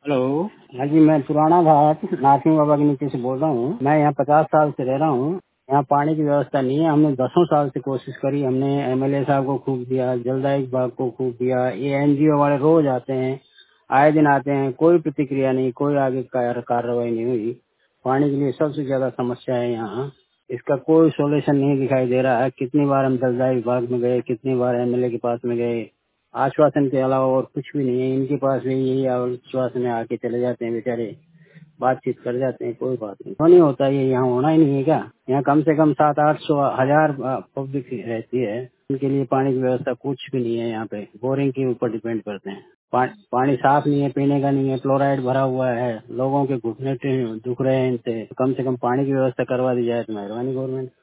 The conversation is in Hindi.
हेलो। हाँ जी, मैं पुराना घाट नासिम बाबा के नीचे से बोल रहा हूँ। मैं यहाँ 50 साल से रह रहा हूँ। यहाँ पानी की व्यवस्था नहीं है। हमने 10 साल से कोशिश करी। हमने एमएलए साहब को खूब दिया, जलदायु विभाग को खूब दिया। ये एनजीओ वाले रोज आते हैं, आए दिन आते हैं, कोई प्रतिक्रिया नहीं, कोई आगे कार्रवाई नहीं हुई। पानी के लिए सबसे ज्यादा समस्या है यहाँ। इसका कोई सोल्यूशन नहीं दिखाई दे रहा है। कितनी बार हम जलदायु विभाग में गए, कितनी बार एमएलए के पास में गए, आश्वासन के अलावा और कुछ भी नहीं है। इनके पास भी यही आश्वासन है, आके चले जाते हैं बेचारे, बातचीत कर जाते हैं, कोई बात नहीं। क्यों नहीं होता ये? यहाँ होना ही नहीं है क्या? यहाँ कम से कम 700-800 पब्लिक रहती है। इनके लिए पानी की व्यवस्था कुछ भी नहीं है। यहाँ पे बोरिंग के ऊपर डिपेंड करते हैं। पानी साफ नहीं है, पीने का नहीं है, फ्लोराइड भरा हुआ है। लोगों के घुटने दुख रहे हैं इनसे। कम से कम पानी की व्यवस्था करवा दी जाए तो मेहरबानी गवर्नमेंट।